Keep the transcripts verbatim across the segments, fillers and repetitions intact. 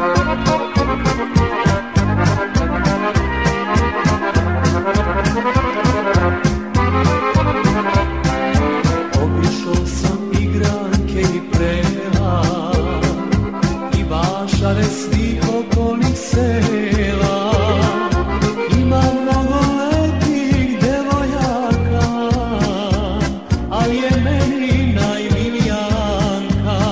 Obišao sam igranke i prela i vašare svih okolnih sela. Ima mnogo lepih devojaka, ali je meni najmilija Anka.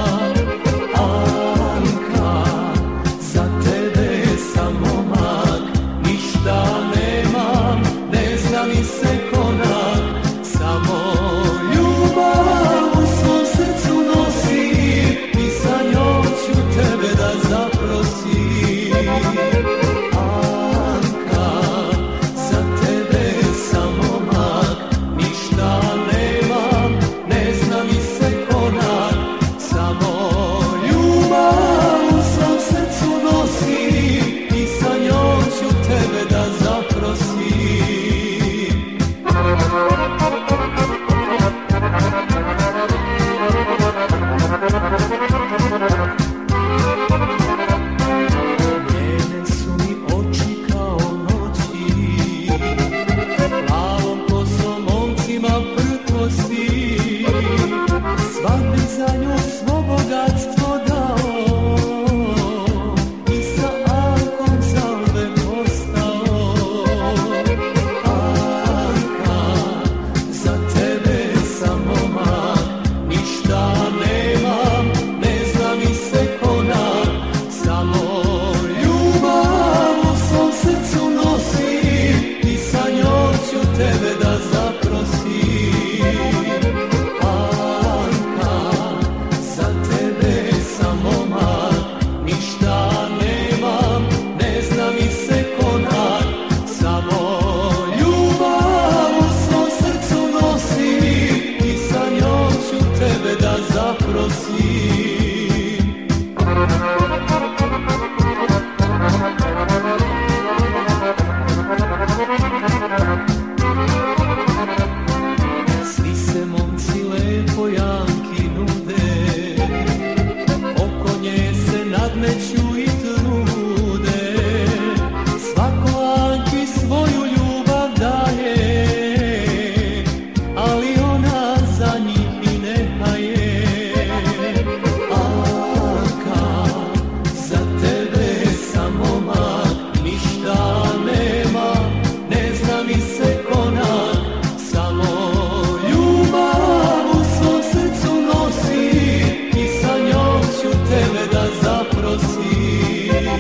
Anka, za tebe sam momak, ništa nemam, ne zna mi se konak, samo ljubav u svom srcu nosim i sa njom ću tebe da zaprosim. Anka, za tebe sam momak, ništa nemam, ne zna mi se konak, samo ljubav u svom srcu nosim i sa njom ću tebe da zaprosim. Njene su mi oči kao noći, plavom kosom momcima prkosi. Svak bi za nju svo bogatstvo dao i sa Ankom zauvek ostao. Anka, za tebe sam momak, ništa nemam, ne zna mi se konak, samo ljubav u svom srcu nosim i sa njom ću tebe da zaprosim. Anka, za tebe sam momak, ništa nemam, ne zna mi se konak, samo ljubav u svom srcu nosim i sa njom ću tebe da zaprosim. Svi se momci lepo Janki nude, oko nje se nadmeću i trude. Svako Anki svoju ljubav daje, ali ona za njih i ne haje. Anka, za tebe sam momak, ništa nema, ne zna mi se konak, samo ljubav u svom srcu nosim i sa njom ću tebe da zaprosim.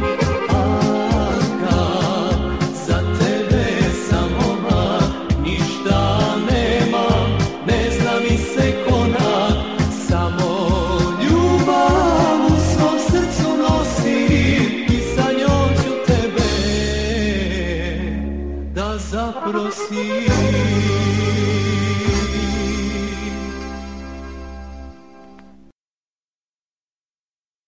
Anka, za tebe sam momak, ništa nemam, ne zna mi se konak, samo ljubav u svom srcu nosim i sa njom ću tebe da zaprosim.